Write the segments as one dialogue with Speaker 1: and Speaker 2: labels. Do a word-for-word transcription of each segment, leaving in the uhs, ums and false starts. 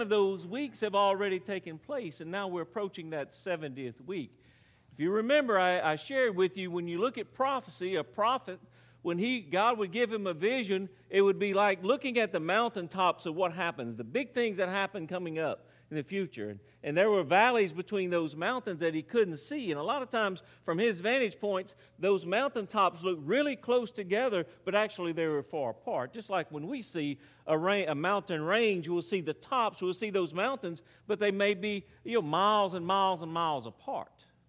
Speaker 1: of those weeks have already taken place, and now we're approaching that seventieth week. If you remember, I, I shared with you, when you look at prophecy, a prophet, when he God would give him a vision, it would be like looking at the mountaintops of what happens, the big things that happen coming up in the future. And, and there were valleys between those mountains that he couldn't see. And a lot of times, from his vantage points, those mountaintops look really close together, but actually they were far apart. Just like when we see a, ra- a mountain range, we'll see the tops, we'll see those mountains, but they may be, you know, miles and miles and miles apart.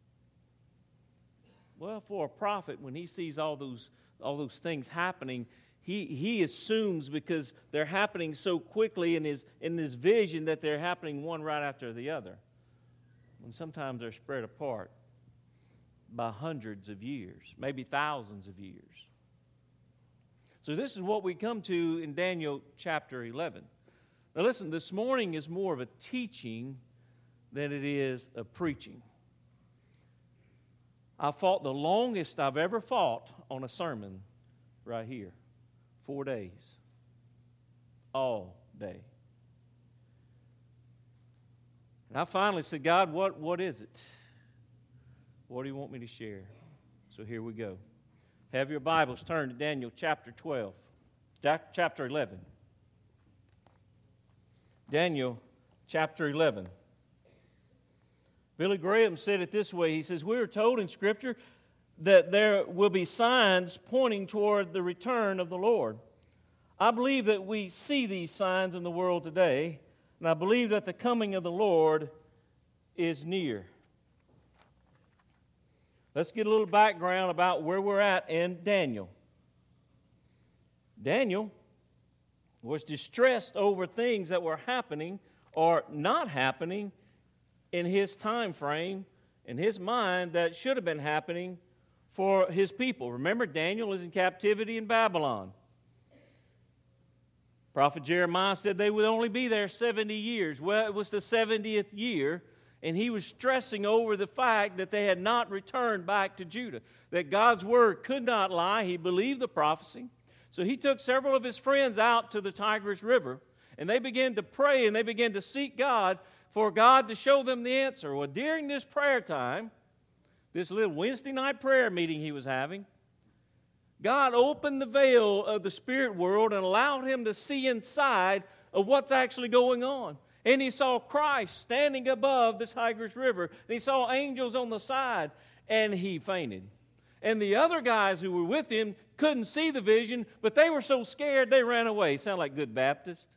Speaker 1: Well, for a prophet, when he sees all those all those things happening, he he assumes, because they're happening so quickly in his in his vision, that they're happening one right after the other. And sometimes they're spread apart by hundreds of years, maybe thousands of years. So this is what we come to in Daniel chapter eleven. Now listen, this morning is more of a teaching than it is a preaching. I fought the longest I've ever fought on a sermon right here. Four days. All day. And I finally said, God, what, what is it? What do you want me to share? So here we go. Have your Bibles turned to Daniel chapter twelve. Chapter eleven. Daniel chapter eleven. Billy Graham said it this way. He says, we are told in Scripture that there will be signs pointing toward the return of the Lord. I believe that we see these signs in the world today, and I believe that the coming of the Lord is near. Let's get a little background about where we're at in Daniel. Daniel was distressed over things that were happening or not happening in his time frame, in his mind, that should have been happening for his people. Remember, Daniel is in captivity in Babylon. Prophet Jeremiah said they would only be there seventy years. Well, it was the seventieth year, and he was stressing over the fact that they had not returned back to Judah, that God's word could not lie. He believed the prophecy. So he took several of his friends out to the Tigris River, and they began to pray, and they began to seek God for God to show them the answer. Well, during this prayer time, this little Wednesday night prayer meeting he was having, God opened the veil of the spirit world and allowed him to see inside of what's actually going on. And he saw Christ standing above the Tigris River. And he saw angels on the side, and he fainted. And the other guys who were with him couldn't see the vision, but they were so scared they ran away. Sound like good Baptists?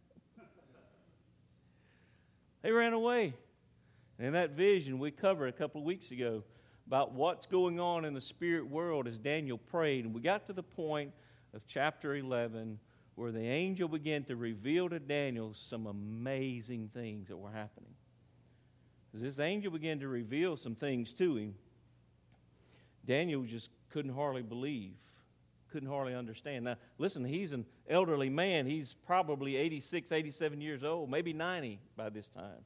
Speaker 1: They ran away. And that vision we covered a couple of weeks ago about what's going on in the spirit world as Daniel prayed. And we got to the point of chapter eleven where the angel began to reveal to Daniel some amazing things that were happening. As this angel began to reveal some things to him, Daniel just couldn't hardly believe, couldn't hardly understand. Now, listen, he's an elderly man. He's probably eighty-six, eighty-seven years old, maybe ninety by this time.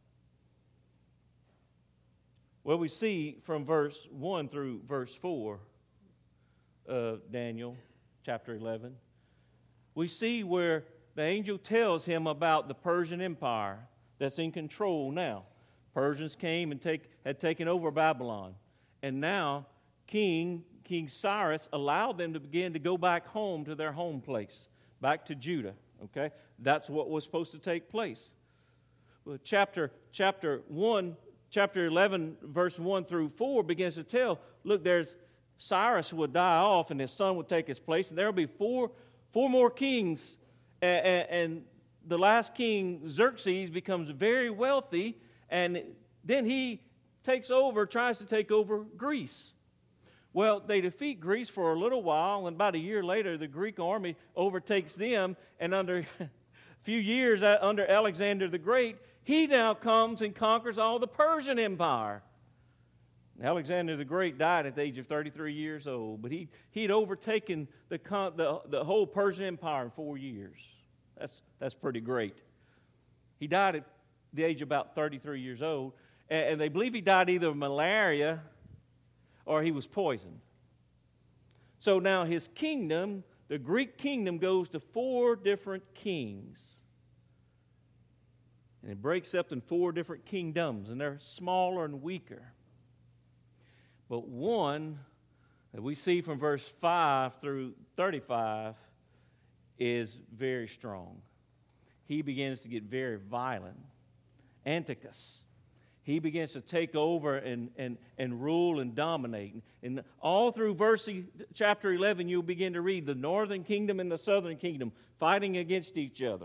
Speaker 1: Well, we see from verse one through verse four of Daniel chapter eleven, we see where the angel tells him about the Persian Empire that's in control now. Persians came and take, had taken over Babylon, and now King King Cyrus allowed them to begin to go back home to their home place, back to Judah. Okay, that's what was supposed to take place. Well, chapter chapter one, chapter eleven, verse one through four begins to tell. Look, there's Cyrus would die off, and his son would take his place, and there will be four four more kings, and, and the last king Xerxes becomes very wealthy, and then he takes over, tries to take over Greece. Well, they defeat Greece for a little while, and about a year later, the Greek army overtakes them, and under a few years under Alexander the Great, he now comes and conquers all the Persian Empire. Alexander the Great died at the age of thirty-three years old, but he, he'd overtaken the, the, the whole Persian Empire in four years. That's, that's pretty great. He died at the age of about thirty-three years old, and, and they believe he died either of malaria or he was poisoned. So now his kingdom, the Greek kingdom, goes to four different kings. And it breaks up in four different kingdoms, and they're smaller and weaker. But one that we see from verse five through thirty-five is very strong. He begins to get very violent. Antiochus. He begins to take over and, and, and rule and dominate. And all through verse chapter eleven, you'll begin to read the northern kingdom and the southern kingdom fighting against each other.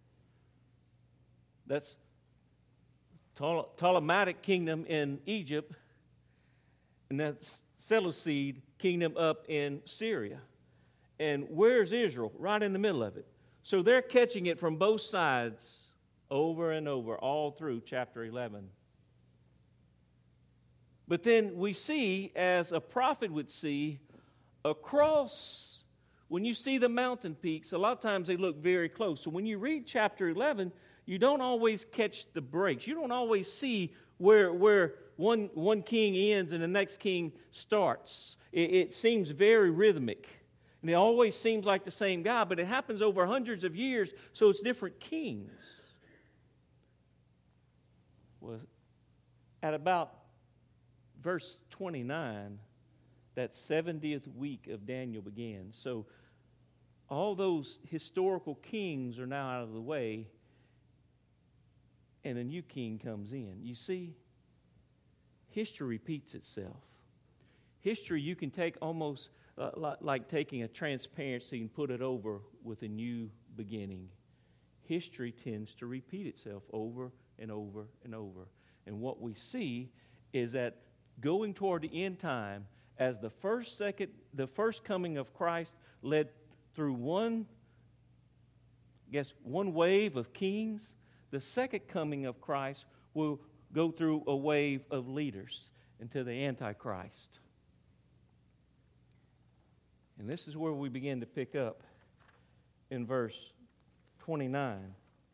Speaker 1: That's Ptole- Ptolemaic kingdom in Egypt, and that's Seleucid kingdom up in Syria. And where's Israel? Right in the middle of it. So they're catching it from both sides over and over, all through chapter eleven. But then we see, as a prophet would see, across, when you see the mountain peaks, a lot of times they look very close. So when you read chapter eleven, you don't always catch the breaks. You don't always see where, where one, one king ends and the next king starts. It, it seems very rhythmic. And it always seems like the same guy, but it happens over hundreds of years, so it's different kings. Well, at about verse twenty-nine, that seventieth week of Daniel begins. So all those historical kings are now out of the way, and a new king comes in. You see, history repeats itself. History, you can take almost uh, like, like taking a transparency and put it over with a new beginning. History tends to repeat itself over and over and over. And what we see is that going toward the end time, as the first second, the first coming of Christ led through one, I guess, one wave of kings, the second coming of Christ will go through a wave of leaders until the Antichrist. And this is where we begin to pick up in verse twenty-nine.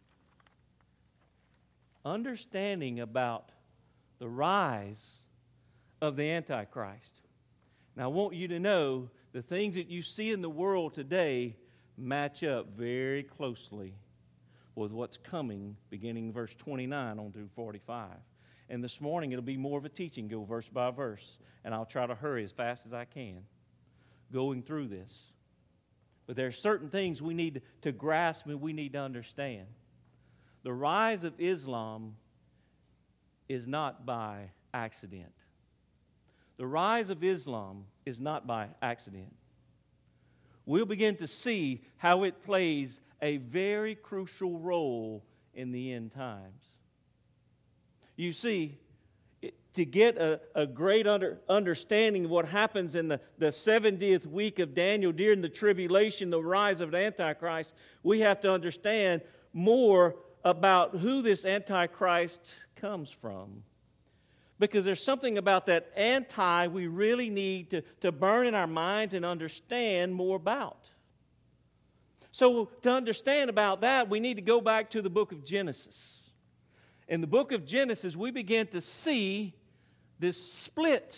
Speaker 1: Understanding about the rise of the Antichrist. Now, I want you to know the things that you see in the world today match up very closely with what's coming, beginning verse twenty-nine on through forty-five. And this morning it'll be more of a teaching, go verse by verse, and I'll try to hurry as fast as I can going through this. But there are certain things we need to grasp and we need to understand. The rise of Islam is not by accident. The rise of Islam is not by accident. We'll begin to see how it plays a very crucial role in the end times. You see, to get a, a great under, understanding of what happens in the, the seventieth week of Daniel during the tribulation, the rise of the Antichrist, we have to understand more about who this Antichrist comes from. Because there's something about that anti we really need to, to burn in our minds and understand more about. So to understand about that, we need to go back to the book of Genesis. In the book of Genesis, we begin to see this split,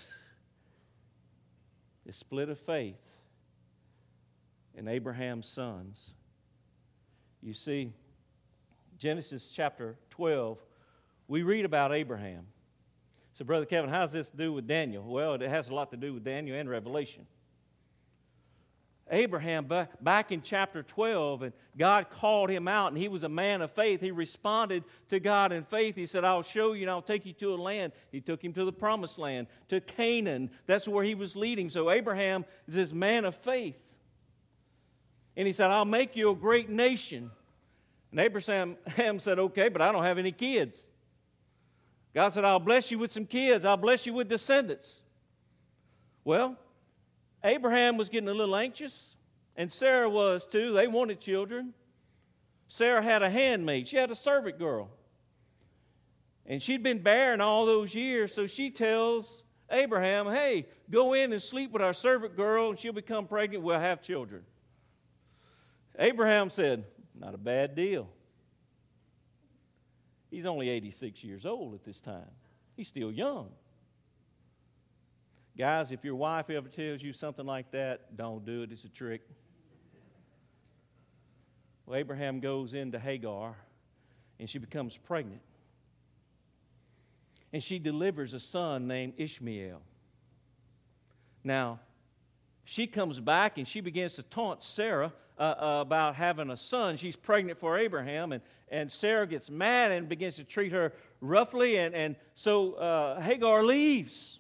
Speaker 1: this split of faith in Abraham's sons. You see, Genesis chapter twelve, we read about Abraham. So, Brother Kevin, how does this do with Daniel? Well, it has a lot to do with Daniel and Revelation. Abraham, back in chapter twelve, and God called him out, and he was a man of faith. He responded to God in faith. He said, I'll show you, and I'll take you to a land. He took him to the promised land, to Canaan. That's where he was leading. So Abraham is this man of faith. And he said, I'll make you a great nation. And Abraham said, okay, but I don't have any kids. God said, I'll bless you with some kids. I'll bless you with descendants. Well, Abraham was getting a little anxious, and Sarah was too. They wanted children. Sarah had a handmaid. She had a servant girl. And she'd been barren all those years, so she tells Abraham, hey, go in and sleep with our servant girl, and she'll become pregnant. We'll have children. Abraham said, not a bad deal. He's only eighty-six years old at this time. He's still young. Guys, if your wife ever tells you something like that, don't do it. It's a trick. Well, Abraham goes into Hagar, and she becomes pregnant. And she delivers a son named Ishmael. Now, she comes back and she begins to taunt Sarah uh, uh, about having a son. She's pregnant for Abraham, and, and Sarah gets mad and begins to treat her roughly, and, and so uh, Hagar leaves.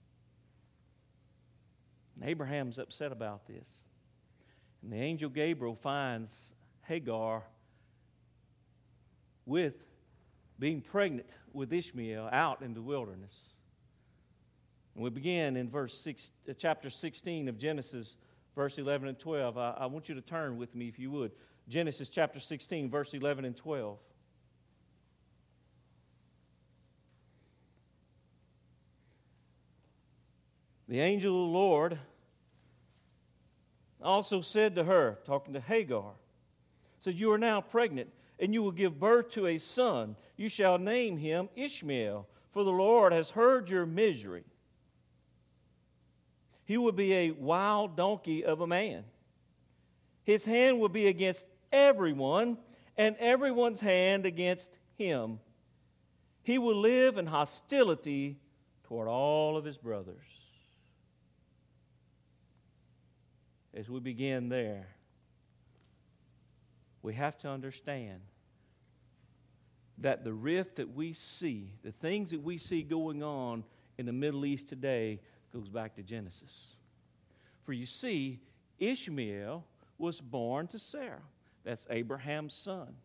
Speaker 1: And Abraham's upset about this. And the angel Gabriel finds Hagar with being pregnant with Ishmael out in the wilderness. And we begin in verse six, uh, chapter sixteen of Genesis, verse eleven and twelve. I, I want you to turn with me, if you would. Genesis chapter sixteen, verse eleven and twelve. The angel of the Lord also said to her, talking to Hagar, said, "You are now pregnant, and you will give birth to a son. You shall name him Ishmael, for the Lord has heard your misery. He will be a wild donkey of a man. His hand will be against everyone, and everyone's hand against him. He will live in hostility toward all of his brothers." As we begin there, we have to understand that the rift that we see, the things that we see going on in the Middle East today, goes back to Genesis. For you see, Ishmael was born to Sarah. That's Abraham's son.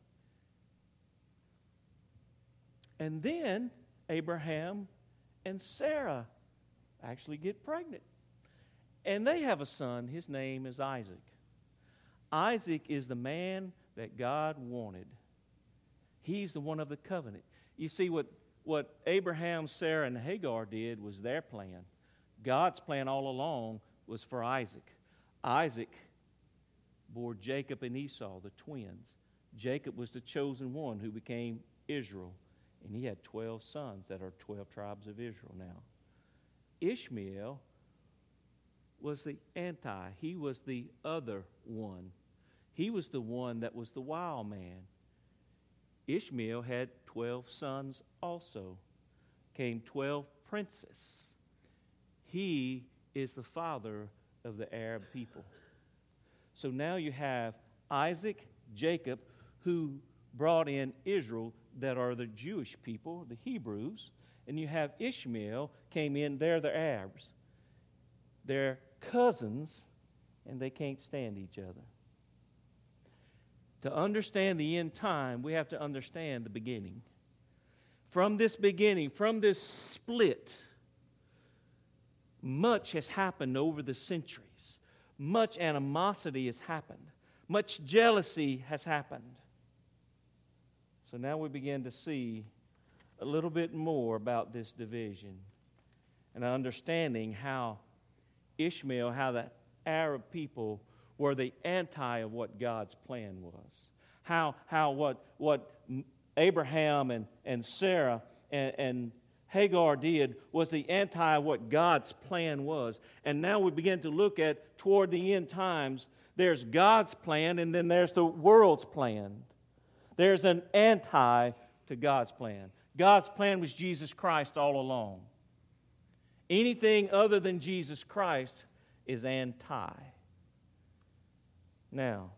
Speaker 1: And then Abraham and Sarah actually get pregnant. And they have a son. His name is Isaac. Isaac is the man that God wanted. He's the one of the covenant. You see, what, what Abraham, Sarah, and Hagar did was their plan. God's plan all along was for Isaac. Isaac bore Jacob and Esau, the twins. Jacob was the chosen one who became Israel. And he had twelve sons that are twelve tribes of Israel now. Ishmael was the anti. He was the other one. He was the one that was the wild man. Ishmael had twelve sons also. Came twelve princes. He is the father of the Arab people. So now you have Isaac, Jacob, who brought in Israel, that are the Jewish people, the Hebrews, and you have Ishmael came in, they're the Arabs. They're cousins, and they can't stand each other. To understand the end time, we have to understand the beginning. From this beginning, from this split, much has happened over the centuries. Much animosity has happened. Much jealousy has happened. So now we begin to see a little bit more about this division and understanding how Ishmael, how the Arab people were the anti of what God's plan was. How, how what, what Abraham and, and Sarah and, and Hagar did was the anti of what God's plan was. And now we begin to look at, toward the end times, there's God's plan and then there's the world's plan. There's an anti to God's plan. God's plan was Jesus Christ all along. Anything other than Jesus Christ is anti. Now,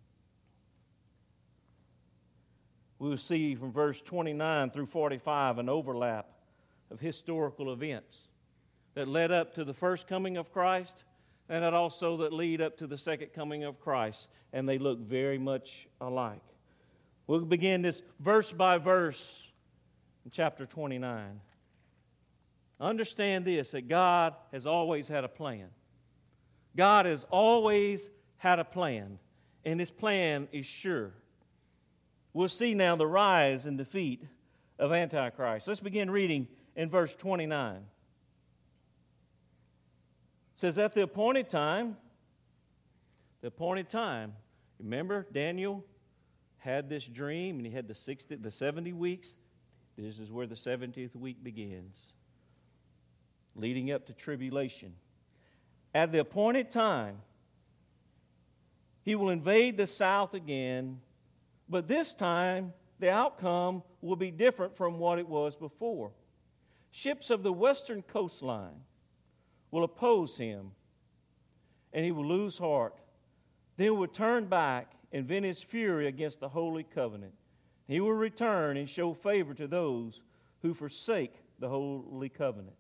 Speaker 1: we will see from verse twenty-nine through forty-five an overlap of historical events that led up to the first coming of Christ and that also that lead up to the second coming of Christ, and they look very much alike. We'll begin this verse by verse in chapter twenty-nine. Understand this, that God has always had a plan. God has always had a plan, and His plan is sure. We'll see now the rise and defeat of Antichrist. Let's begin reading in verse twenty-nine. It says, at the appointed time, the appointed time, remember Daniel had this dream, and he had the sixty, the seventy weeks. This is where the seventieth week begins, leading up to tribulation. At the appointed time, He will invade the south again, but this time the outcome will be different from what it was before. Ships of the western coastline will oppose him, and he will lose heart. Then he will turn back and vent his fury against the holy covenant. He will return and show favor to those who forsake the holy covenant.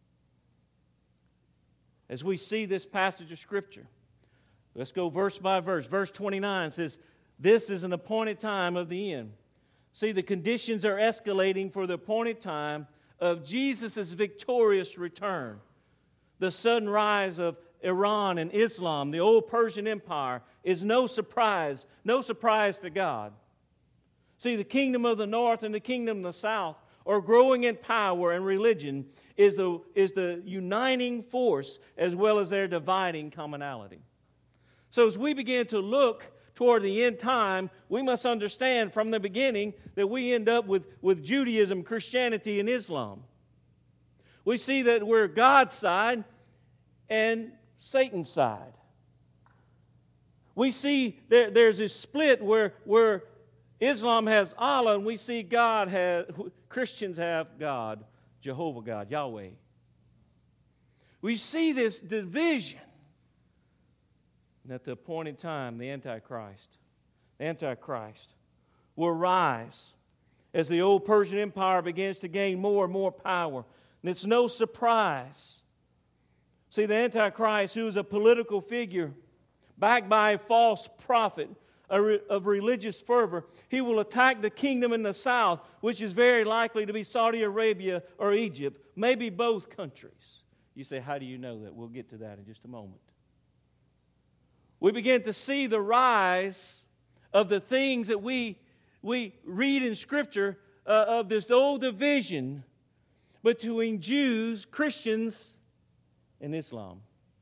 Speaker 1: As we see this passage of Scripture, let's go verse by verse. Verse twenty-nine says, "This is an appointed time of the end." See, the conditions are escalating for the appointed time of Jesus' victorious return. The sudden rise of Iran and Islam, the old Persian Empire, is no surprise, no surprise to God. See, the kingdom of the north and the kingdom of the south are growing in power, and religion is the, is the uniting force as well as their dividing commonality. So as we begin to look toward the end time, we must understand from the beginning that we end up with, with Judaism, Christianity, and Islam. We see that we're God's side and Satan's side. We see there, there's a split where, where Islam has Allah, and we see God has, Christians have God, Jehovah God, Yahweh. We see this division. And at the appointed time, the Antichrist, the Antichrist will rise as the old Persian Empire begins to gain more and more power. And it's no surprise. See, the Antichrist, who is a political figure backed by a false prophet of religious fervor, he will attack the kingdom in the south, which is very likely to be Saudi Arabia or Egypt, maybe both countries. You say, how do you know that? We'll get to that in just a moment. We begin to see the rise of the things that we, we read in Scripture uh, of this old division between Jews, Christians, and Islam.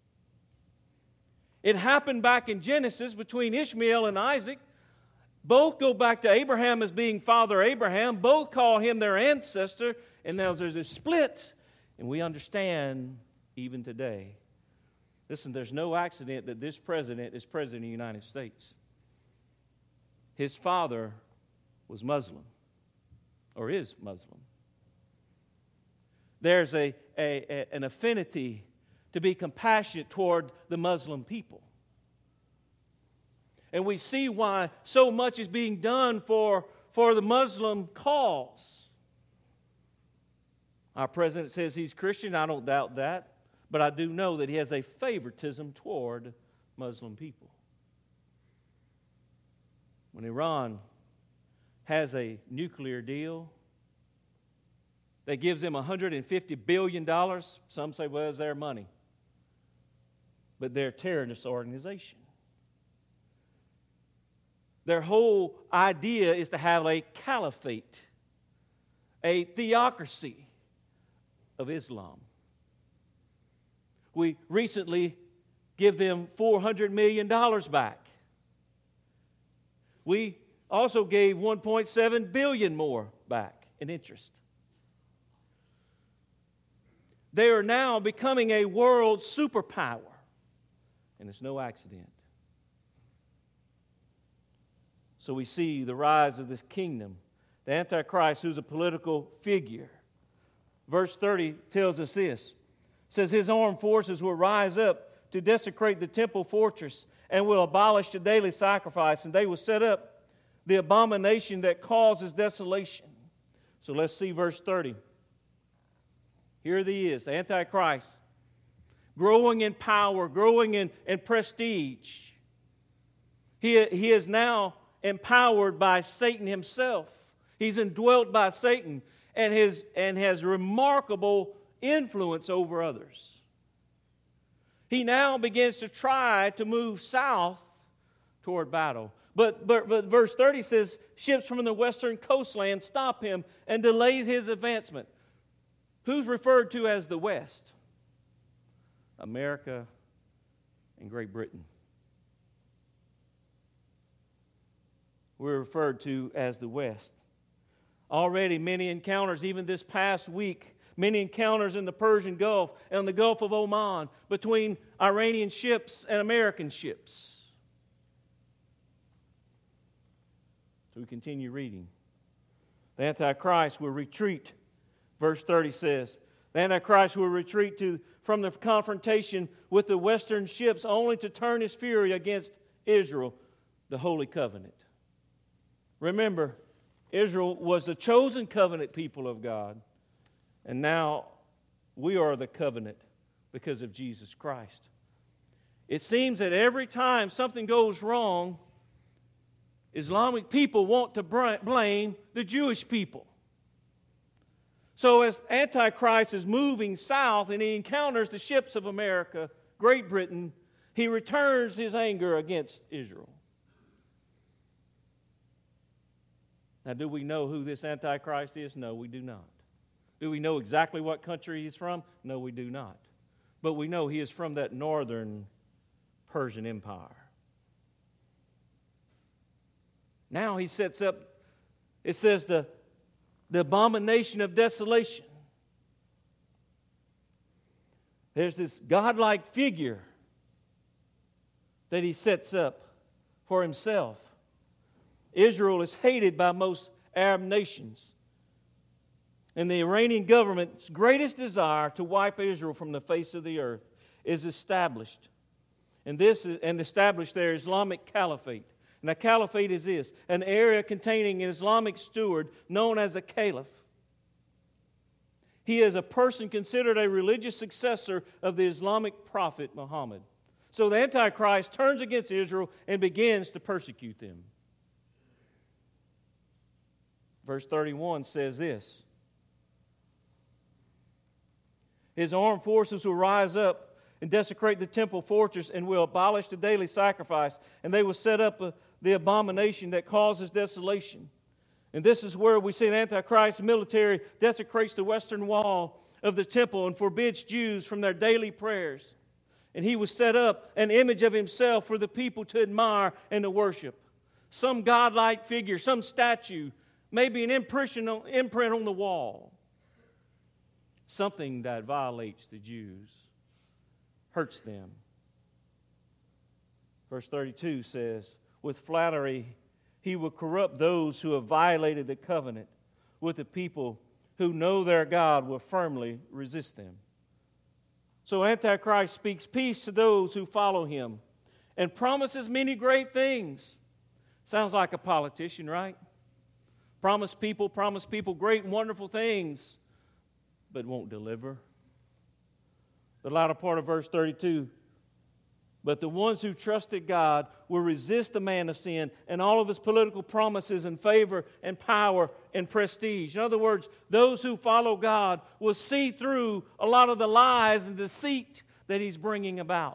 Speaker 1: It happened back in Genesis between Ishmael and Isaac. Both go back to Abraham as being Father Abraham. Both call him their ancestor. And now there's a split. And we understand even today. Listen, there's no accident that this president is president of the United States. His father was Muslim, or is Muslim. There's a, a, a, an affinity to be compassionate toward the Muslim people. And we see why so much is being done for, for the Muslim cause. Our president says he's Christian. I don't doubt that. But I do know that he has a favoritism toward Muslim people. When Iran has a nuclear deal that gives them one hundred fifty billion dollars, some say, well, it's their money. But they're a terrorist organization. Their whole idea is to have a caliphate, a theocracy of Islam. We recently give them four hundred million dollars back. We also gave one point seven billion dollars more back in interest. They are now becoming a world superpower, and it's no accident. So we see the rise of this kingdom, the Antichrist, who's a political figure. Verse thirty tells us this. It says his armed forces will rise up to desecrate the temple fortress and will abolish the daily sacrifice, and they will set up the abomination that causes desolation. So let's see verse thirty. Here he is, the Antichrist, growing in power, growing in, in prestige. He, he is now empowered by Satan himself. He's indwelt by Satan and, his, and has remarkable influence over others. He now begins to try to move south toward battle. But, but, but verse thirty says, ships from the western coastland stop him and delay his advancement. Who's referred to as the West? America and Great Britain. We're referred to as the West. Already many encounters, even this past week, many encounters in the Persian Gulf and the Gulf of Oman between Iranian ships and American ships. So we continue reading. The Antichrist will retreat. Verse thirty says, the Antichrist will retreat to, from the confrontation with the western ships only to turn his fury against Israel, the Holy Covenant. Remember, Israel was the chosen covenant people of God, and now we are the covenant because of Jesus Christ. It seems that every time something goes wrong, Islamic people want to blame the Jewish people. So as Antichrist is moving south and he encounters the ships of America, Great Britain, he returns his anger against Israel. Now, do we know who this Antichrist is? No, we do not. Do we know exactly what country he's from? No, we do not. But we know he is from that northern Persian Empire. Now he sets up, it says, the, the abomination of desolation. There's this godlike figure that he sets up for himself. Israel is hated by most Arab nations. And the Iranian government's greatest desire to wipe Israel from the face of the earth is established. And this is, and established their Islamic caliphate. And a caliphate is this, an area containing an Islamic steward known as a caliph. He is a person considered a religious successor of the Islamic prophet Muhammad. So the Antichrist turns against Israel and begins to persecute them. Verse thirty-one says this, his armed forces will rise up and desecrate the temple fortress and will abolish the daily sacrifice, and they will set up a, the abomination that causes desolation. And this is where we see the Antichrist military desecrates the western wall of the temple and forbids Jews from their daily prayers. And he will set up an image of himself for the people to admire and to worship. Some godlike figure, some statue, maybe an impression on, imprint on the wall. Something that violates the Jews, hurts them. Verse thirty-two says, with flattery he will corrupt those who have violated the covenant. With the people who know their God will firmly resist them. So Antichrist speaks peace to those who follow him and promises many great things. Sounds like a politician, right? Promise people, promise people great and wonderful things, but won't deliver. The latter part of verse thirty-two, but the ones who trusted God will resist the man of sin and all of his political promises and favor and power and prestige. In other words, those who follow God will see through a lot of the lies and deceit that he's bringing about.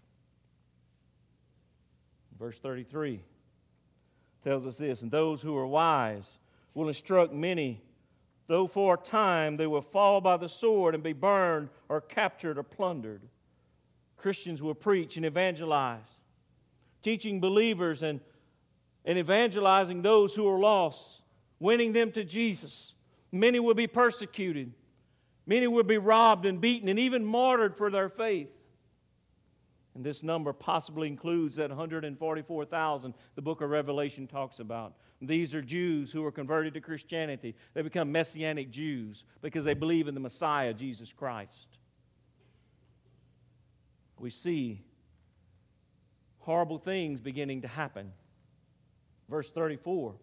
Speaker 1: Verse thirty-three tells us this, and those who are wise will instruct many, though for a time they will fall by the sword and be burned or captured or plundered. Christians will preach and evangelize, teaching believers and, and evangelizing those who are lost, winning them to Jesus. Many will be persecuted. Many will be robbed and beaten and even martyred for their faith. And this number possibly includes that one hundred forty-four thousand the book of Revelation talks about. These are Jews who are converted to Christianity. They become Messianic Jews because they believe in the Messiah, Jesus Christ. We see horrible things beginning to happen. Verse thirty-four.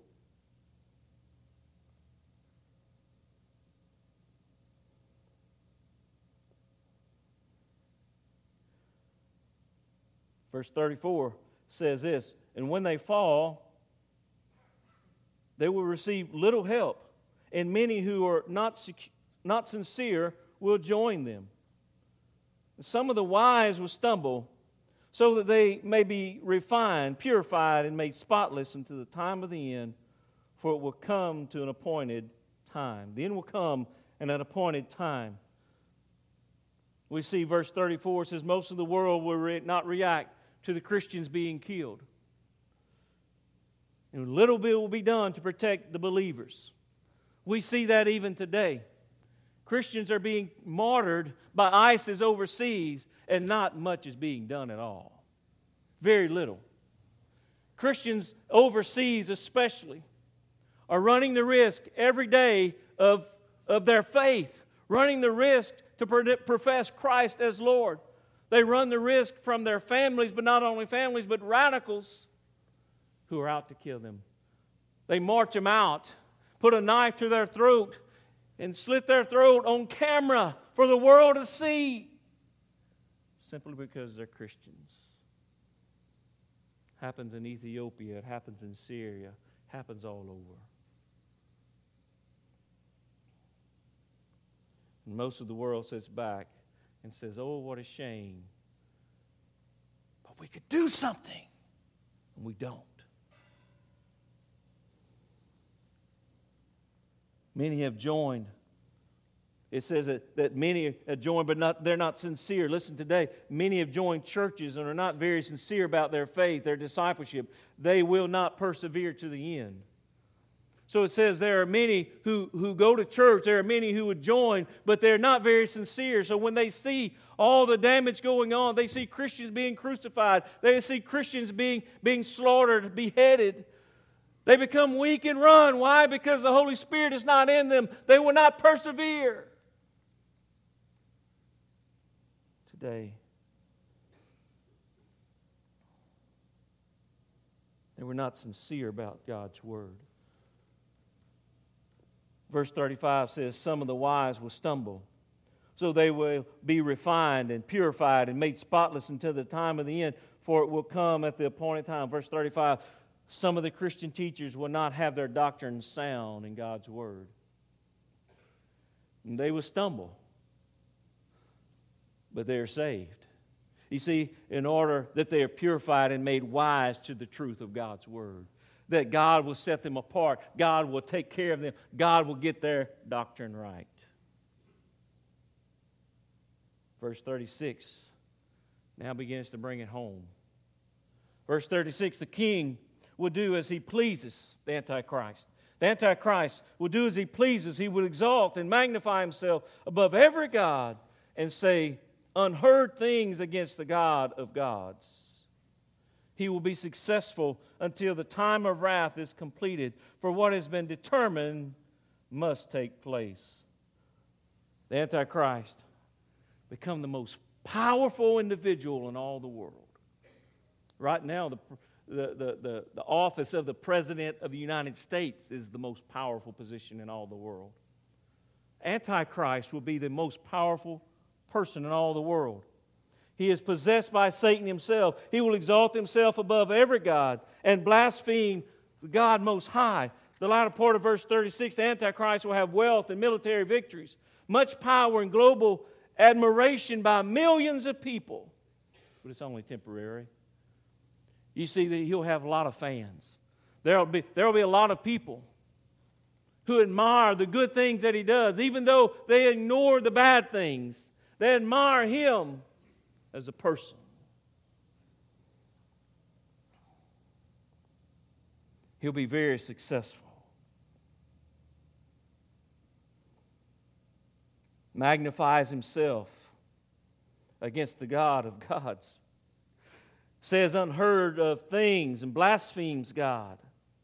Speaker 1: Verse thirty-four says this, and when they fall, they will receive little help, and many who are not, sec- not sincere will join them. Some of the wise will stumble, so that they may be refined, purified, and made spotless until the time of the end, for it will come to an appointed time. The end will come in an appointed time. We see verse thirty-four says, most of the world will re- not react to the Christians being killed. And little bit will be done to protect the believers. We see that even today. Christians are being martyred by ISIS overseas, and not much is being done at all. Very little. Christians overseas especially are running the risk every day of, of their faith, running the risk to profess Christ as Lord. They run the risk from their families, but not only families, but radicals who are out to kill them. They march them out, put a knife to their throat, and slit their throat on camera for the world to see, simply because they're Christians. Happens in Ethiopia, it happens in Syria, happens all over. And most of the world sits back and says, oh, what a shame. But we could do something, and we don't. Many have joined. It says that, that many have joined, but not, they're not sincere. Listen today, many have joined churches and are not very sincere about their faith, their discipleship. They will not persevere to the end. So it says there are many who, who go to church, there are many who would join, but they're not very sincere. So when they see all the damage going on, they see Christians being crucified, they see Christians being, being slaughtered, beheaded, they become weak and run. Why? Because the Holy Spirit is not in them. They will not persevere. Today, they were not sincere about God's Word. Verse thirty-five says, some of the wise will stumble, so they will be refined and purified and made spotless until the time of the end, for it will come at the appointed time. Verse thirty-five, some of the Christian teachers will not have their doctrine sound in God's Word. And they will stumble, but they are saved. You see, in order that they are purified and made wise to the truth of God's Word, that God will set them apart, God will take care of them, God will get their doctrine right. Verse thirty-six now begins to bring it home. Verse thirty-six, the king will do as he pleases, the Antichrist. The Antichrist will do as he pleases. He will exalt and magnify himself above every god and say unheard things against the God of gods. He will be successful until the time of wrath is completed, for what has been determined must take place. The Antichrist become the most powerful individual in all the world. Right now, the The, the, the, the office of the President of the United States is the most powerful position in all the world. Antichrist will be the most powerful person in all the world. He is possessed by Satan himself. He will exalt himself above every god and blaspheme the God Most High. The latter part of verse thirty-six, the Antichrist will have wealth and military victories, much power and global admiration by millions of people. But it's only temporary. You see that he'll have a lot of fans. There'll be, there'll be a lot of people who admire the good things that he does, even though they ignore the bad things. They admire him as a person. He'll be very successful. Magnifies himself against the God of gods. Says unheard of things and blasphemes God.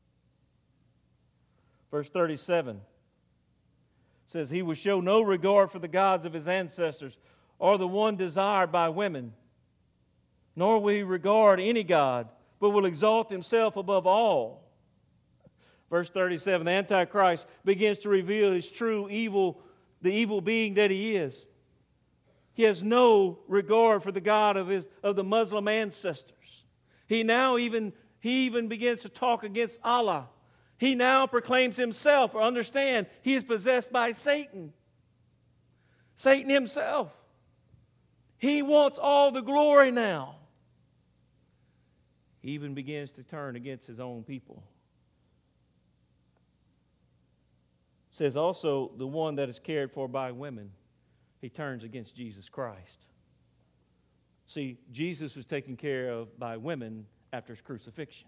Speaker 1: Verse thirty-seven says, he will show no regard for the gods of his ancestors or the one desired by women, nor will he regard any god, but will exalt himself above all. Verse thirty-seven, the Antichrist begins to reveal his true evil, the evil being that he is. He has no regard for the God of his of the Muslim ancestors. He now even he even begins to talk against Allah. He now proclaims himself, or understand, he is possessed by Satan. Satan himself. He wants all the glory now. He even begins to turn against his own people. It says also the one that is cared for by women. He turns against Jesus Christ. See, Jesus was taken care of by women after his crucifixion.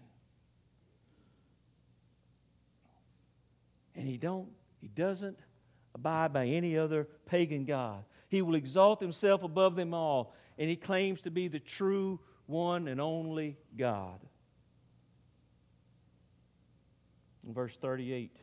Speaker 1: And he don't, he doesn't abide by any other pagan god. He will exalt himself above them all, and he claims to be the true one and only God. in verse thirty-eight.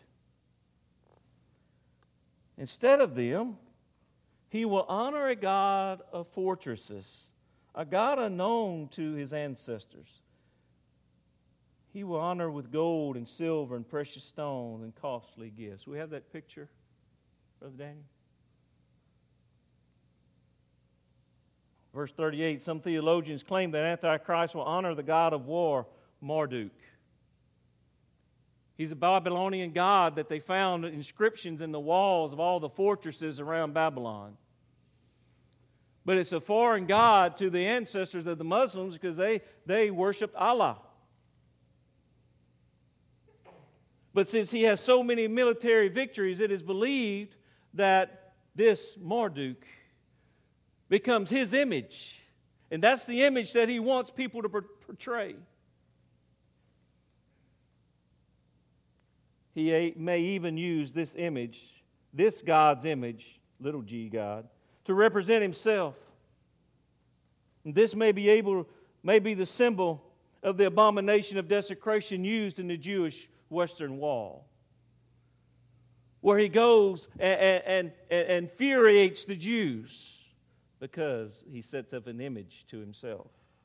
Speaker 1: Instead of them, he will honor a God of fortresses, a God unknown to his ancestors. He will honor with gold and silver and precious stone and costly gifts. We have that picture, Brother Daniel? Verse thirty-eight, some theologians claim that Antichrist will honor the god of war, Marduk. He's a Babylonian god that they found inscriptions in the walls of all the fortresses around Babylon. But it's a foreign god to the ancestors of the Muslims because they, they worshiped Allah. But since he has so many military victories, it is believed that this Marduk becomes his image. And that's the image that he wants people to portray. He may even use this image, this God's image, little g God, to represent himself. And this may be able, may be the symbol of the abomination of desecration used in the Jewish Western Wall, where he goes and, and, and, and infuriates the Jews because he sets up an image to himself.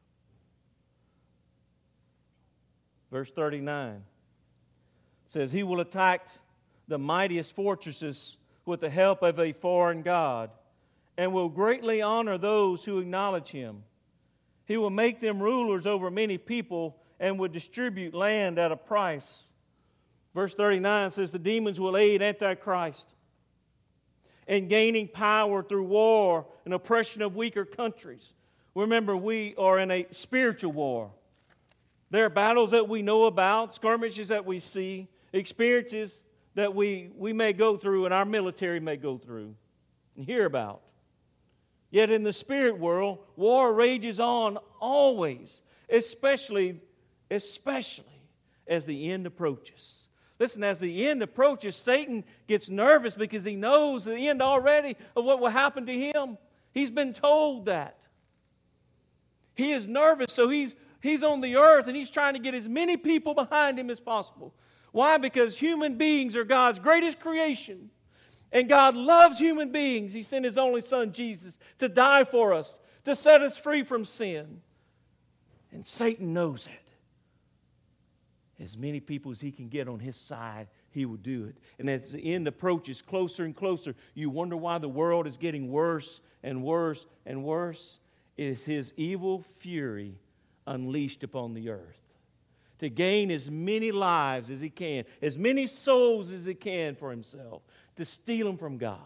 Speaker 1: Verse thirty-nine says, he will attack the mightiest fortresses with the help of a foreign god and will greatly honor those who acknowledge him. He will make them rulers over many people and will distribute land at a price. Verse thirty-nine says, the demons will aid Antichrist in gaining power through war and oppression of weaker countries. Remember, we are in a spiritual war. There are battles that we know about, skirmishes that we see, experiences that we, we may go through and our military may go through and hear about. Yet in the spirit world, war rages on always, especially, especially as the end approaches. Listen, as the end approaches, Satan gets nervous because he knows the end already of what will happen to him. He's been told that. He is nervous, so he's, he's on the earth and he's trying to get as many people behind him as possible. Why? Because human beings are God's greatest creation. And God loves human beings. He sent His only Son, Jesus, to die for us, to set us free from sin. And Satan knows it. As many people as he can get on his side, he will do it. And as the end approaches closer and closer, you wonder why the world is getting worse and worse and worse. It is his evil fury unleashed upon the earth to gain as many lives as he can, as many souls as he can for himself, to steal them from God.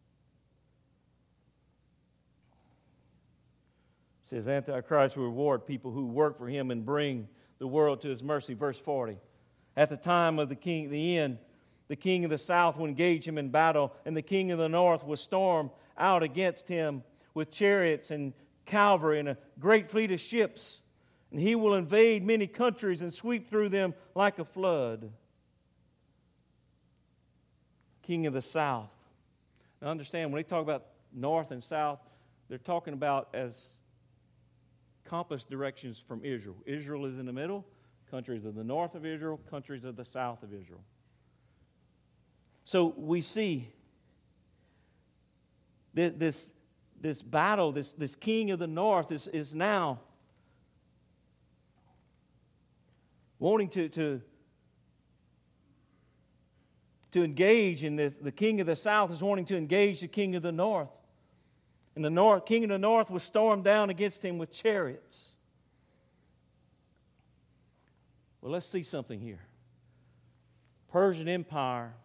Speaker 1: It says Antichrist will reward people who work for him and bring the world to his mercy. Verse forty. At the time of the king, the end, the king of the south will engage him in battle, and the king of the north will storm out against him with chariots and cavalry and a great fleet of ships. And he will invade many countries and sweep through them like a flood. King of the south. Now understand, when they talk about north and south, they're talking about as compass directions from Israel. Israel is in the middle. Countries of the north of Israel, countries of the south of Israel. So we see that this, this battle, this, this king of the north is, is now wanting to, to, to engage, and the, the king of the south is wanting to engage the king of the north. And the north, king of the north was stormed down against him with chariots. Well, let's see something here. Persian Empire,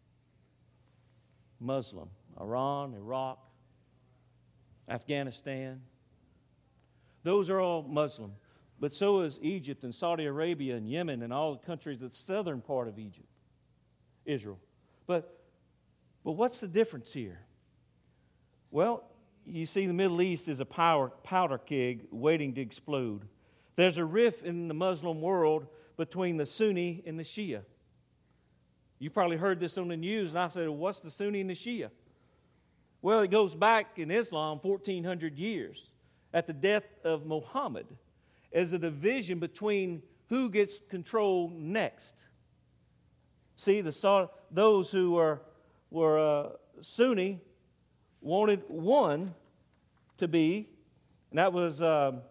Speaker 1: Muslim, Iran, Iraq, Afghanistan. Those are all Muslim. But so is Egypt and Saudi Arabia and Yemen and all the countries of the southern part of Egypt, Israel. But, but what's the difference here? Well, you see the Middle East is a power, powder keg waiting to explode. There's a rift in the Muslim world between the Sunni and the Shia. You probably heard this on the news, and I said, well, what's the Sunni and the Shia? Well, it goes back in Islam fourteen hundred years. At the death of Muhammad, as a division between who gets control next. See, the those who were, were uh, Sunni wanted one to be, and that was, um,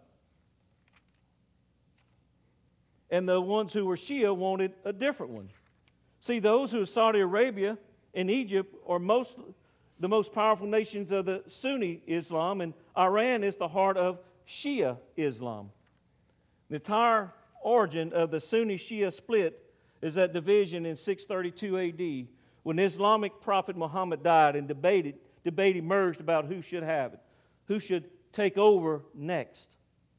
Speaker 1: and the ones who were Shia wanted a different one. See, those who are Saudi Arabia and Egypt are most the most powerful nations of the Sunni Islam, and Iran is the heart of Shia Islam. The entire origin of the Sunni-Shia split is that division in six thirty-two A D when the Islamic prophet Muhammad died, and debated, debate emerged about who should have it, who should take over next.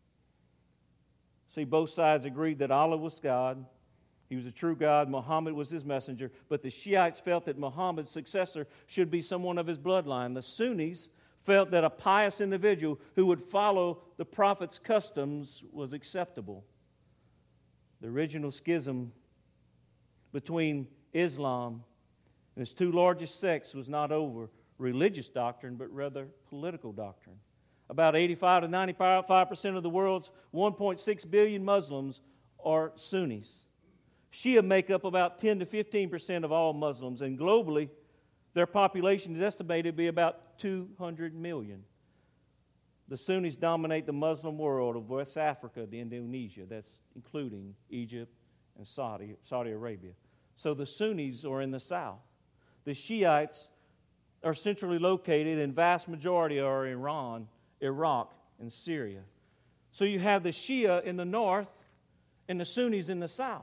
Speaker 1: See, both sides agreed that Allah was God. He was a true God. Muhammad was his messenger. But the Shiites felt that Muhammad's successor should be someone of his bloodline. The Sunnis felt that a pious individual who would follow the prophet's customs was acceptable. The original schism between Islam and its two largest sects was not over religious doctrine, but rather political doctrine. About eighty-five to ninety-five percent of the world's one point six billion Muslims are Sunnis. Shia make up about ten to fifteen percent of all Muslims, and globally, their population is estimated to be about two hundred million. The Sunnis dominate the Muslim world of West Africa to Indonesia. That's including Egypt and Saudi, Saudi Arabia. So the Sunnis are in the south. The Shiites are centrally located, and vast majority are in Iran, Iraq, and Syria. So you have the Shia in the north and the Sunnis in the south.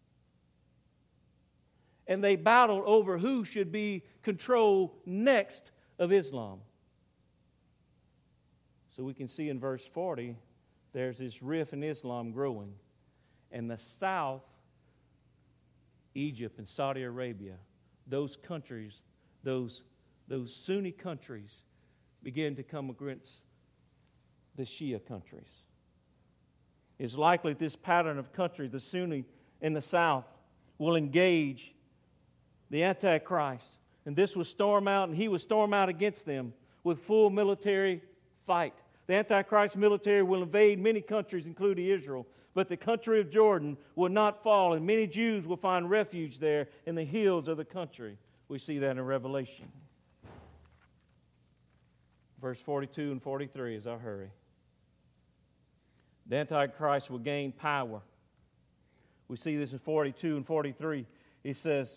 Speaker 1: And they battled over who should be control next of Islam. So we can see in verse forty, there's this rift in Islam growing. And the south, Egypt and Saudi Arabia, those countries, those, those Sunni countries, begin to come against the Shia countries. It's likely this pattern of countries, the Sunni in the south, will engage the Antichrist. And this will storm out, and he will storm out against them with full military fight. The Antichrist military will invade many countries, including Israel. But the country of Jordan will not fall, and many Jews will find refuge there in the hills of the country. We see that in Revelation. Verse forty-two and forty-three as I hurry. The Antichrist will gain power. We see this in forty-two and forty-three. He says,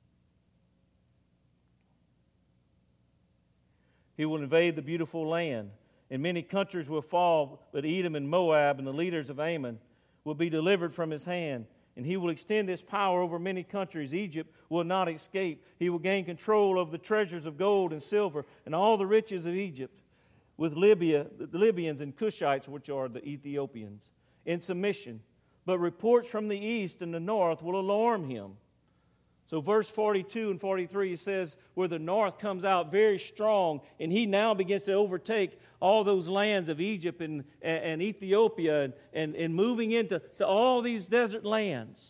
Speaker 1: he will invade the beautiful land, and many countries will fall, but Edom and Moab and the leaders of Ammon will be delivered from his hand, and he will extend his power over many countries. Egypt will not escape. He will gain control of the treasures of gold and silver and all the riches of Egypt, with Libya, the Libyans and Cushites, which are the Ethiopians, in submission. But reports from the east and the north will alarm him. So verse forty-two and forty-three says, where the north comes out very strong, and he now begins to overtake all those lands of Egypt and, and, and Ethiopia and, and, and moving into to all these desert lands.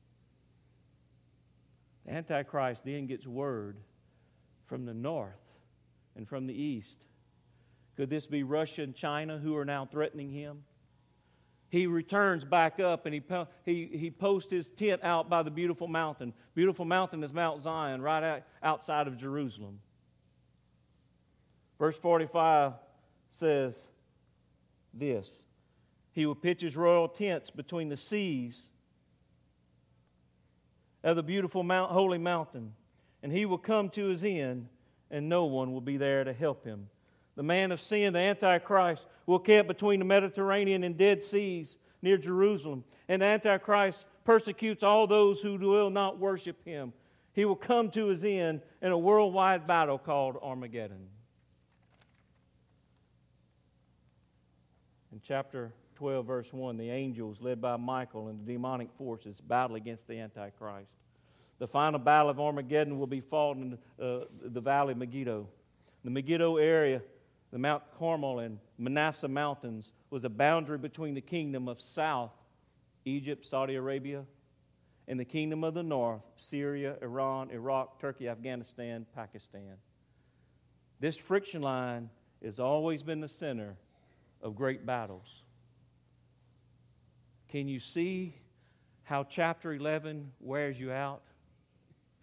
Speaker 1: The Antichrist then gets word from the north and from the east. Could this be Russia and China who are now threatening him? He returns back up, and he, he, he posts his tent out by the beautiful mountain. Beautiful mountain is Mount Zion, right out, outside of Jerusalem. Verse forty-five says this: he will pitch his royal tents between the seas of the beautiful mount, holy mountain, and he will come to his end, and no one will be there to help him. The man of sin, the Antichrist, will camp between the Mediterranean and Dead Seas near Jerusalem. And the Antichrist persecutes all those who will not worship him. He will come to his end in a worldwide battle called Armageddon. In chapter twelve, verse one, the angels, led by Michael and the demonic forces, battle against the Antichrist. The final battle of Armageddon will be fought in uh, the valley of Megiddo. The Megiddo area, the Mount Carmel and Manasseh mountains, was a boundary between the kingdom of south, Egypt, Saudi Arabia, and the kingdom of the north, Syria, Iran, Iraq, Turkey, Afghanistan, Pakistan. This friction line has always been the center of great battles. Can you see how chapter eleven wears you out?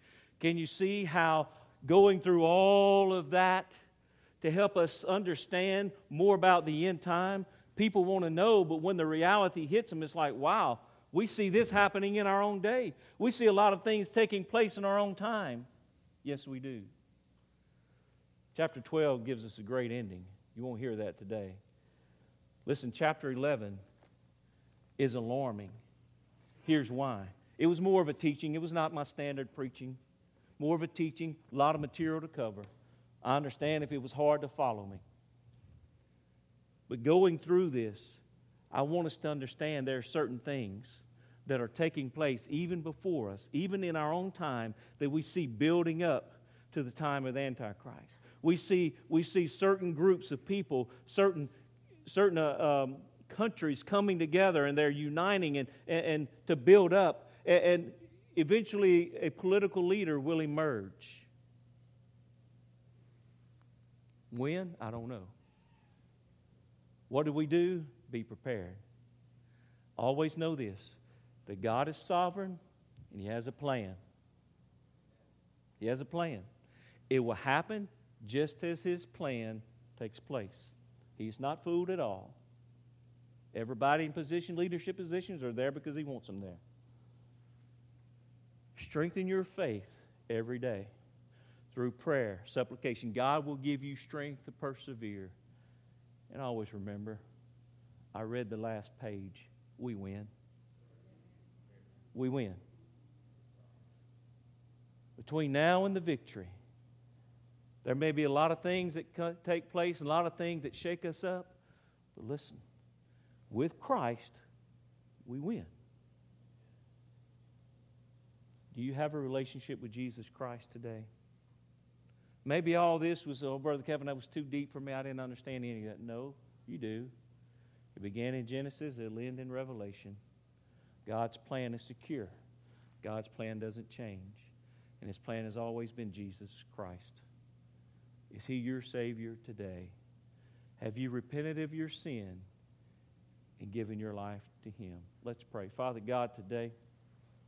Speaker 1: Can you see how going through all of that to help us understand more about the end time, people want to know, but when the reality hits them, it's like, wow, we see this happening in our own day. We see a lot of things taking place in our own time. Yes, we do. Chapter twelve gives us a great ending. You won't hear that today. Listen, chapter eleven is alarming. Here's why. It was more of a teaching. It was not my standard preaching. More of a teaching, a lot of material to cover. I understand if it was hard to follow me. But going through this, I want us to understand there are certain things that are taking place even before us, even in our own time, that we see building up to the time of the Antichrist. We see, we see certain groups of people, certain, certain uh, um, countries coming together, and they're uniting and, and, and to build up. And, and eventually a political leader will emerge. When? I don't know. What do we do? Be prepared. Always know this, that God is sovereign and He has a plan. He has a plan. It will happen just as His plan takes place. He's not fooled at all. Everybody in position, leadership positions are there because He wants them there. Strengthen your faith every day through prayer, supplication. God will give you strength to persevere. And always remember, I read the last page. We win. We win. Between now and the victory, there may be a lot of things that take place and a lot of things that shake us up. But listen, with Christ, we win. Do you have a relationship with Jesus Christ today? Maybe all this was, oh, Brother Kevin, that was too deep for me. I didn't understand any of that. No, you do. It began in Genesis. It'll end in Revelation. God's plan is secure. God's plan doesn't change. And His plan has always been Jesus Christ. Is He your Savior today? Have you repented of your sin and given your life to Him? Let's pray. Father God, today,